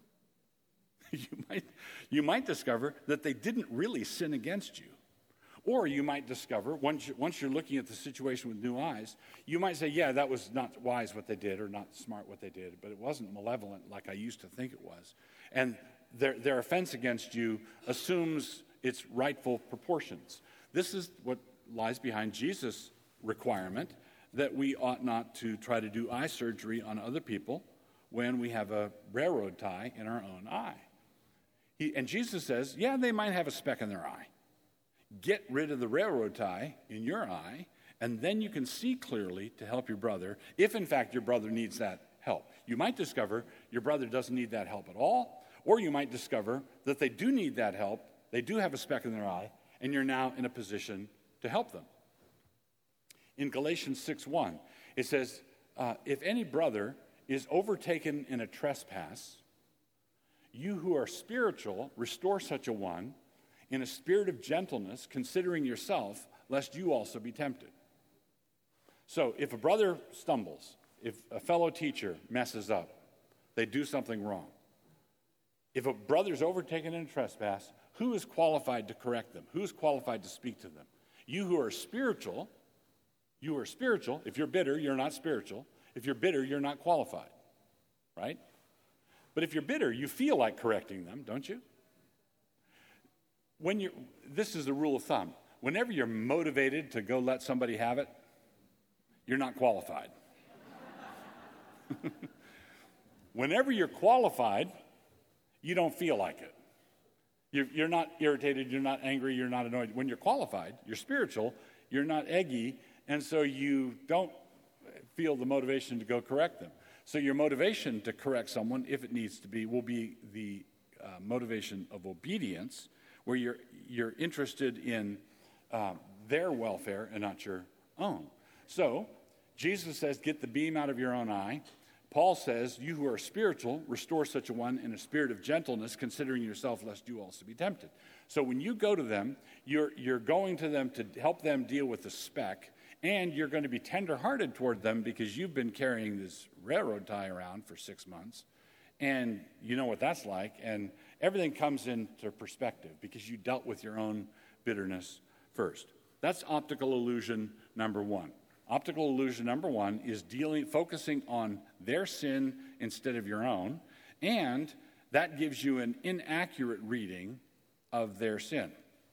You might, you might discover that they didn't really sin against you. Or you might discover, once, you, once you're looking at the situation with new eyes, you might say, yeah, that was not wise what they did, or not smart what they did, but it wasn't malevolent like I used to think it was. And their, their offense against you assumes its rightful proportions. This is what lies behind Jesus' requirement that we ought not to try to do eye surgery on other people when we have a railroad tie in our own eye. He, and Jesus says, yeah, they might have a speck in their eye. Get rid of the railroad tie in your eye, and then you can see clearly to help your brother, if in fact your brother needs that help. You might discover your brother doesn't need that help at all, or you might discover that they do need that help, they do have a speck in their eye, and you're now in a position to help them. In Galatians six one, it says, uh, if any brother is overtaken in a trespass, you who are spiritual, restore such a one in a spirit of gentleness, considering yourself, lest you also be tempted. So if a brother stumbles, if a fellow teacher messes up, they do something wrong. If a brother's overtaken in a trespass, who is qualified to correct them? Who is qualified to speak to them? You who are spiritual, you are spiritual. If you're bitter, you're not spiritual. If you're bitter, you're not qualified, right? But if you're bitter, you feel like correcting them, don't you? When you, this is the rule of thumb. Whenever you're motivated to go let somebody have it, you're not qualified. Whenever you're qualified, you don't feel like it. You're, you're not irritated, you're not angry, you're not annoyed. When you're qualified, you're spiritual, you're not eggy, and so you don't feel the motivation to go correct them. So your motivation to correct someone, if it needs to be, will be the uh, motivation of obedience, where you're you're interested in uh, their welfare and not your own. So Jesus says, get the beam out of your own eye. Paul says, you who are spiritual, restore such a one in a spirit of gentleness, considering yourself, lest you also be tempted. So when you go to them, you're you're going to them to help them deal with the speck, and you're going to be tenderhearted toward them because you've been carrying this railroad tie around for six months, and you know what that's like, and everything comes into perspective because you dealt with your own bitterness first. That's optical illusion number one. Optical illusion number one is dealing, focusing on their sin instead of your own, and that gives you an inaccurate reading of their sin.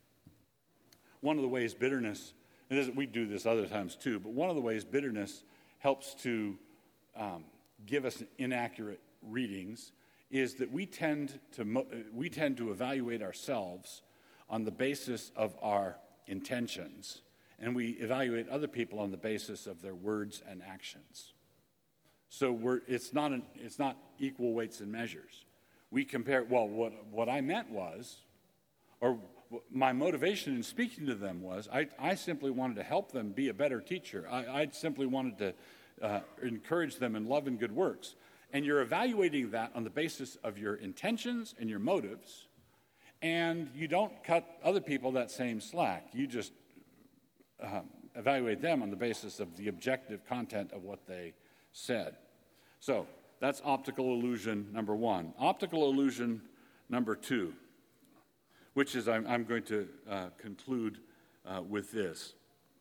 One of the ways bitterness, and we do this other times too, but one of the ways bitterness helps to um, give us inaccurate readings is that we tend to we tend to evaluate ourselves on the basis of our intentions, and we evaluate other people on the basis of their words and actions. So we're, it's not an, it's not equal weights and measures. We compare, well, what, what I meant was, or my motivation in speaking to them was, I, I simply wanted to help them be a better teacher. I, I simply wanted to uh, encourage them in love and good works. And you're evaluating that on the basis of your intentions and your motives, and you don't cut other people that same slack. You just um, evaluate them on the basis of the objective content of what they said. So that's optical illusion number one. Optical illusion number two, which is I'm, I'm going to uh, conclude uh, with this.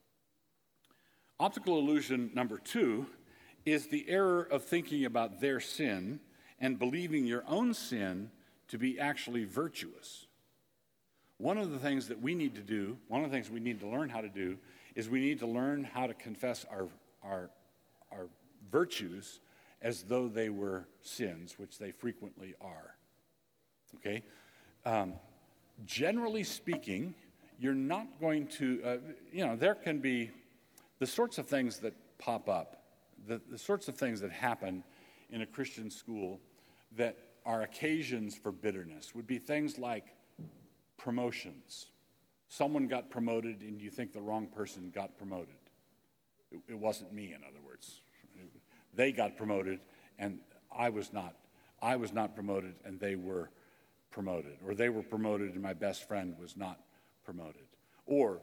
Optical illusion number two is the error of thinking about their sin and believing your own sin to be actually virtuous. One of the things that we need to do, one of the things we need to learn how to do, is we need to learn how to confess our, our, our virtues as though they were sins, which they frequently are. Okay? Um, generally speaking, you're not going to, uh, you know, there can be the sorts of things that pop up, the, the sorts of things that happen in a Christian school that are occasions for bitterness would be things like promotions. Someone got promoted and you think the wrong person got promoted. It, it wasn't me, in other words. They got promoted and I was not. I was not promoted and they were promoted. Or they were promoted and my best friend was not promoted. Or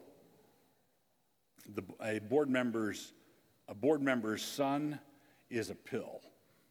the, a board member's a board member's son is a pill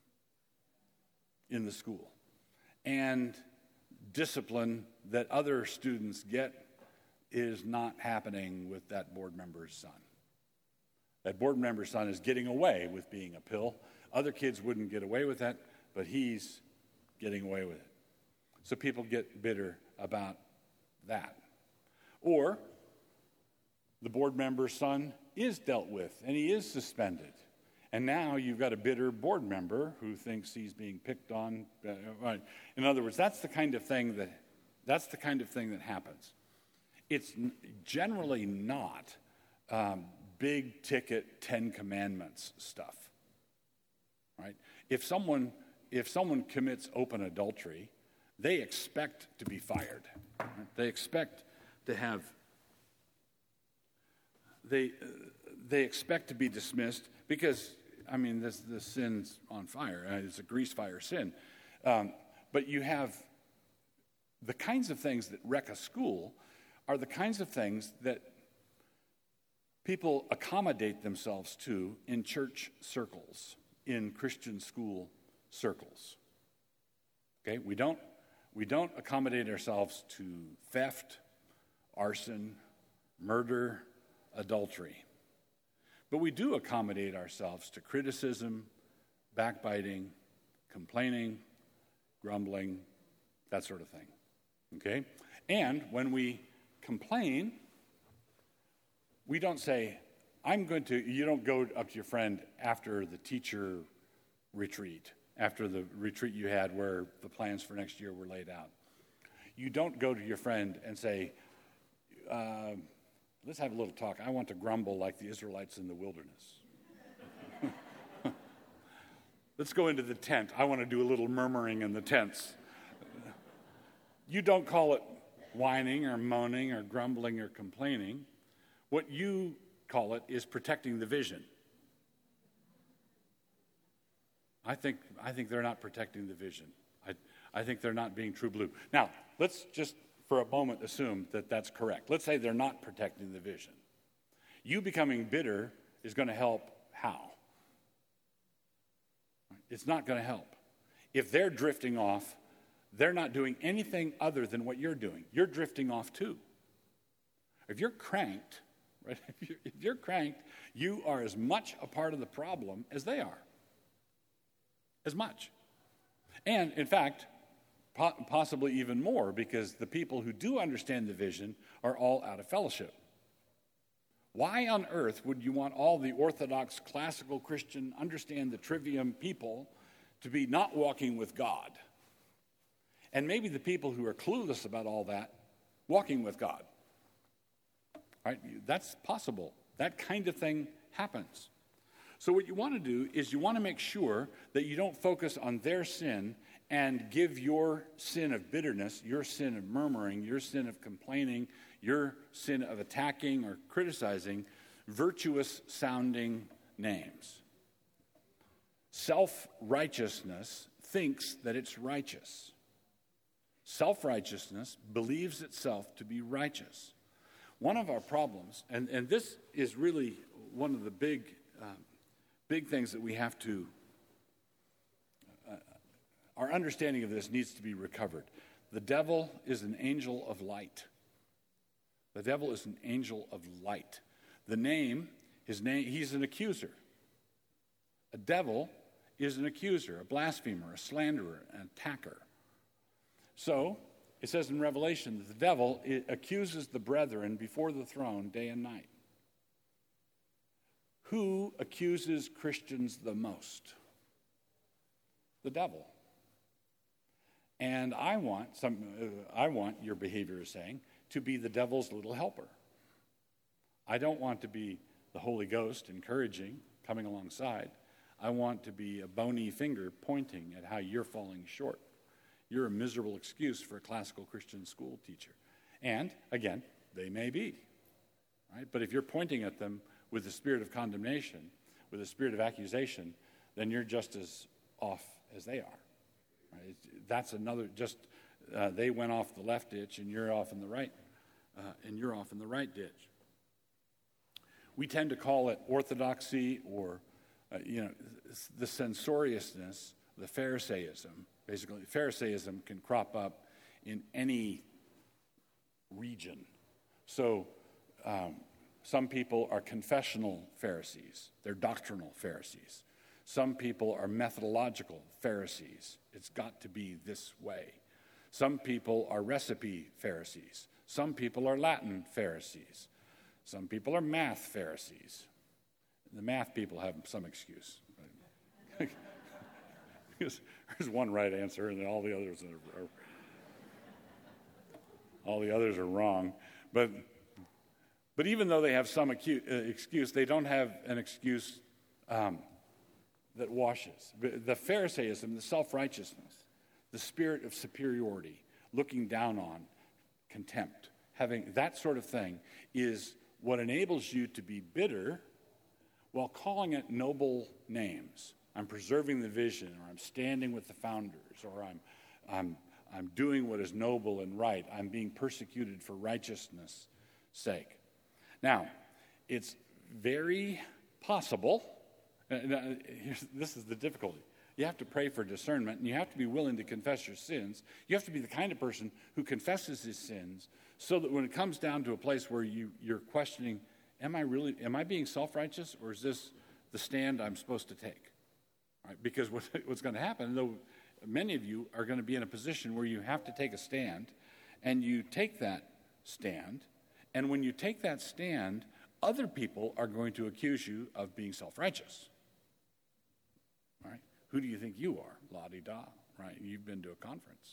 in the school. And discipline that other students get is not happening with that board member's son. That board member's son is getting away with being a pill. Other kids wouldn't get away with that, but he's getting away with it. So people get bitter about that. Or the board member's son is dealt with, and he is suspended. And now you've got a bitter board member who thinks he's being picked on. In other words, that's the kind of thing that that's the kind of thing that happens. It's generally not um, big ticket Ten Commandments stuff, right? If someone if someone commits open adultery, they expect to be fired. Right? They expect to have they uh, they expect to be dismissed because, I mean, this the sin's on fire. It's a grease fire sin. Um, but you have the kinds of things that wreck a school are the kinds of things that people accommodate themselves to in church circles, in Christian school circles. Okay, we don't we don't accommodate ourselves to theft, arson, murder, adultery. But we do accommodate ourselves to criticism, backbiting, complaining, grumbling, that sort of thing. Okay? And when we complain, we don't say, I'm going to, you don't go up to your friend after the teacher retreat, after the retreat you had where the plans for next year were laid out. You don't go to your friend and say, uh, let's have a little talk. I want to grumble like the Israelites in the wilderness. Let's go into the tent. I want to do a little murmuring in the tents. You don't call it whining or moaning or grumbling or complaining. What you call it is protecting the vision. I think I think they're not protecting the vision. I, I think they're not being true blue. Now, let's just for a moment assume that that's correct. Let's say they're not protecting the vision. You becoming bitter is going to help how? It's not going to help. If they're drifting off, they're not doing anything other than what you're doing. You're drifting off too. If you're cranked, right? If you're, if you're cranked, you are as much a part of the problem as they are. As much. And in fact, po- possibly even more, because the people who do understand the vision are all out of fellowship. Why on earth would you want all the Orthodox, classical Christian, understand the trivium people to be not walking with God? And maybe the people who are clueless about all that, walking with God. Right? That's possible. That kind of thing happens. So what you want to do is you want to make sure that you don't focus on their sin and give your sin of bitterness, your sin of murmuring, your sin of complaining, your sin of attacking or criticizing virtuous-sounding names. Self-righteousness thinks that it's righteous. Self-righteousness believes itself to be righteous. One of our problems, and, and this is really one of the big, um, big things that we have to, uh, our understanding of this needs to be recovered. The devil is an angel of light. The devil is an angel of light. The name, his name, he's an accuser. A devil is an accuser, a blasphemer, a slanderer, an attacker. So, it says in Revelation that the devil accuses the brethren before the throne day and night. Who accuses Christians the most? The devil. And I want some. Uh, I want, your behavior is saying, to be the devil's little helper. I don't want to be the Holy Ghost encouraging, coming alongside. I want to be a bony finger pointing at how you're falling short. You're a miserable excuse for a classical Christian school teacher. And, again, they may be. Right? But if you're pointing at them with the spirit of condemnation, with the spirit of accusation, then you're just as off as they are. Right? That's another, just, uh, they went off the left ditch and you're off in the right, uh, and you're off in the right ditch. We tend to call it orthodoxy or, uh, you know, the censoriousness, the Pharisaism. Basically, Pharisaism can crop up in any region. So um, some people are confessional Pharisees. They're doctrinal Pharisees. Some people are methodological Pharisees. It's got to be this way. Some people are recipe Pharisees. Some people are Latin Pharisees. Some people are math Pharisees. The math people have some excuse. Because there's one right answer, and all the others are, are all the others are wrong. But but even though they have some acu- uh, excuse, they don't have an excuse um, that washes. The Pharisaism, the self-righteousness, the spirit of superiority, looking down on, contempt, having that sort of thing is what enables you to be bitter while calling it noble names. I'm preserving the vision, or I'm standing with the founders, or I'm, I'm, I'm doing what is noble and right. I'm being persecuted for righteousness' sake. Now, it's very possible, and this is the difficulty. You have to pray for discernment, and you have to be willing to confess your sins. You have to be the kind of person who confesses his sins so that when it comes down to a place where you, you're questioning, am I really, am I being self-righteous, or is this the stand I'm supposed to take? Right? Because what, what's going to happen, though many of you are going to be in a position where you have to take a stand, and you take that stand, and when you take that stand, other people are going to accuse you of being self-righteous. All right? Who do you think you are? La-di-da, right? You've been to a conference.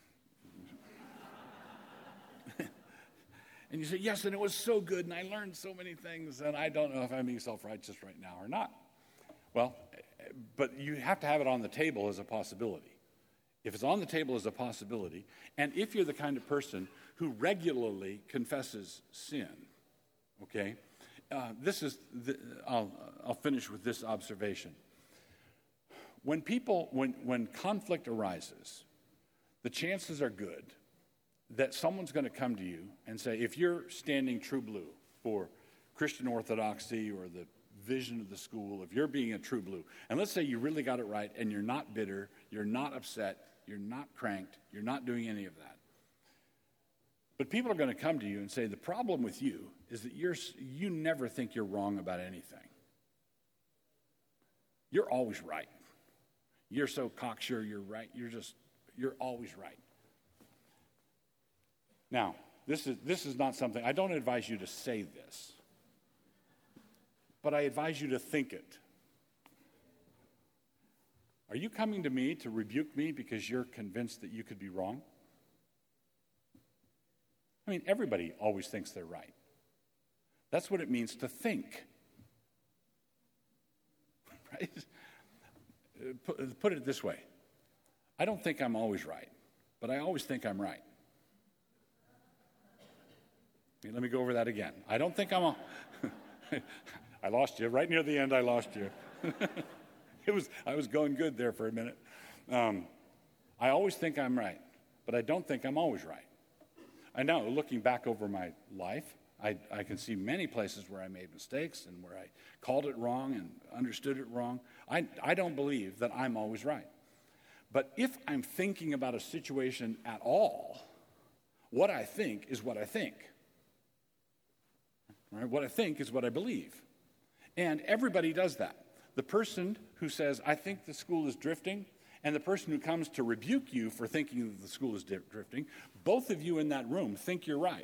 And you say, yes, and it was so good, and I learned so many things, and I don't know if I'm being self-righteous right now or not. Well, but you have to have it on the table as a possibility. If it's on the table as a possibility, and if you're the kind of person who regularly confesses sin, okay, uh, this is, the, I'll, I'll finish with this observation. When people, when, when conflict arises, the chances are good that someone's going to come to you and say, if you're standing true blue for Christian orthodoxy or the vision of the school, if you're being a true blue, and let's say you really got it right and you're not bitter, you're not upset, you're not cranked, you're not doing any of that. But people are going to come to you and say, the problem with you is that you're you never think you're wrong about anything. You're always right. You're so cocksure you're right. You're just, you're always right. Now, this is this is not something, I don't advise you to say this, but I advise you to think it. Are you coming to me to rebuke me because you're convinced that you could be wrong? I mean, everybody always thinks they're right. That's what it means to think. Right? Put, put it this way. I don't think I'm always right, but I always think I'm right. Okay, let me go over that again. I don't think I'm all... I lost you. Right near the end, I lost you. It was I was going good there for a minute. Um, I always think I'm right, but I don't think I'm always right. I know, looking back over my life, I, I can see many places where I made mistakes and where I called it wrong and understood it wrong. I, I don't believe that I'm always right. But if I'm thinking about a situation at all, what I think is what I think. Right? What I think is what I believe. And everybody does that. The person who says, I think the school is drifting, and the person who comes to rebuke you for thinking that the school is drifting, both of you in that room think you're right.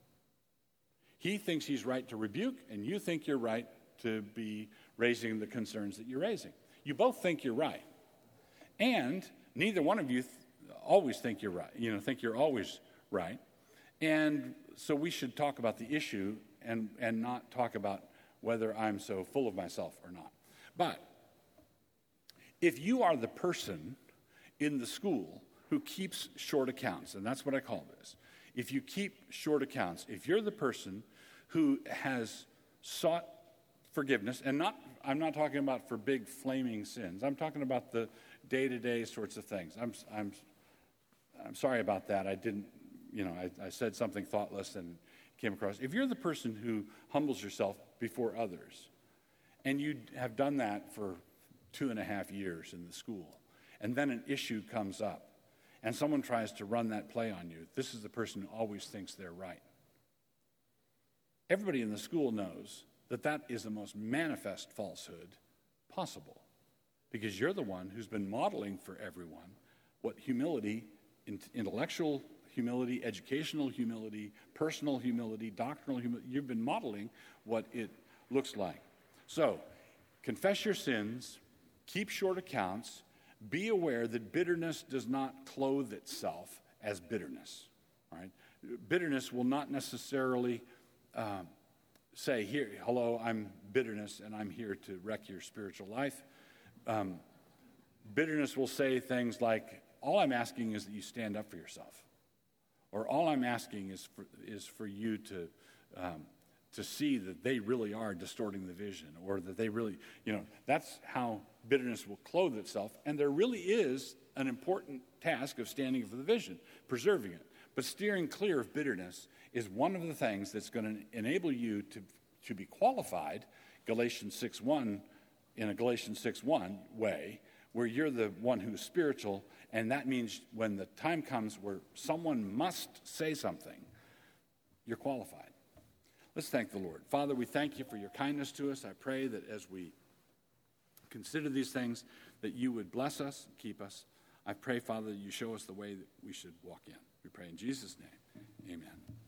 He thinks he's right to rebuke, and you think you're right to be raising the concerns that you're raising. You both think you're right. And neither one of you th- always think you're right, you know, think you're always right. And so we should talk about the issue and, and not talk about whether I'm so full of myself or not. But if you are the person in the school who keeps short accounts, and that's what I call this, if you keep short accounts, if you're the person who has sought forgiveness, and not, I'm not talking about for big flaming sins, I'm talking about the day-to-day sorts of things. I'm, I'm, I'm sorry about that. I didn't, you know, I, I said something thoughtless and came across. If you're the person who humbles yourself before others, and you have done that for two and a half years in the school, and then an issue comes up, and someone tries to run that play on you, this is the person who always thinks they're right. Everybody in the school knows that that is the most manifest falsehood possible, because you're the one who's been modeling for everyone what humility, intellectual humility, educational humility, personal humility, doctrinal humility, you've been modeling what it looks like. So, confess your sins, keep short accounts, be aware that bitterness does not clothe itself as bitterness. All right? Bitterness will not necessarily um, say, "Here, hello, I'm bitterness, and I'm here to wreck your spiritual life." Um, bitterness will say things like, "All I'm asking is that you stand up for yourself," or "All I'm asking is for is for you to." Um, to see that they really are distorting the vision, or that they really, you know, that's how bitterness will clothe itself. And there really is an important task of standing for the vision, preserving it. But steering clear of bitterness is one of the things that's going to enable you to, to be qualified, Galatians six one, in a Galatians six one way, where you're the one who's spiritual, and that means when the time comes where someone must say something, you're qualified. Let's thank the Lord. Father, we thank you for your kindness to us. I pray that as we consider these things, that you would bless us and keep us. I pray, Father, that you show us the way that we should walk in. We pray in Jesus' name. Amen.